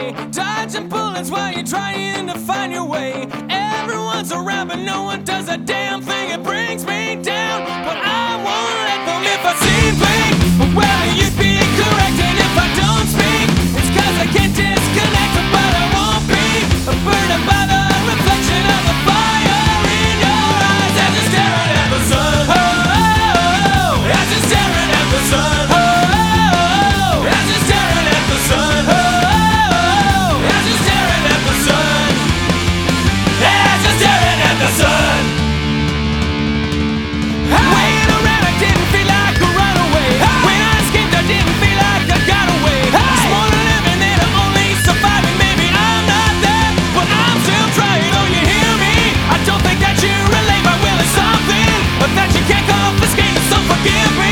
away, dodging bullets while you're trying to find your way. Everyone's around, but no one does a damn thing. It brings me down, but I won't let them. If I seem weak, well, you'd be correct. And if I don't speak, it's 'cause I can't disconnect. But I won't be burdened by the reflection of the fire in your eyes as you're staring at the sun. Oh, oh, oh, as you're staring at the sun. Oh, oh, oh, as you're staring at the sun. Oh, oh, oh, as you're staring at the sun. As you're staring at the sun. Waiting around, I didn't feel like a runaway. When I escaped, I didn't feel like I got away. It's more than living than I'm only surviving. Maybe I'm not there, but I'm still trying. Oh, you hear me? I don't think that you relate. My will is something that you can't confiscate. So forgive me.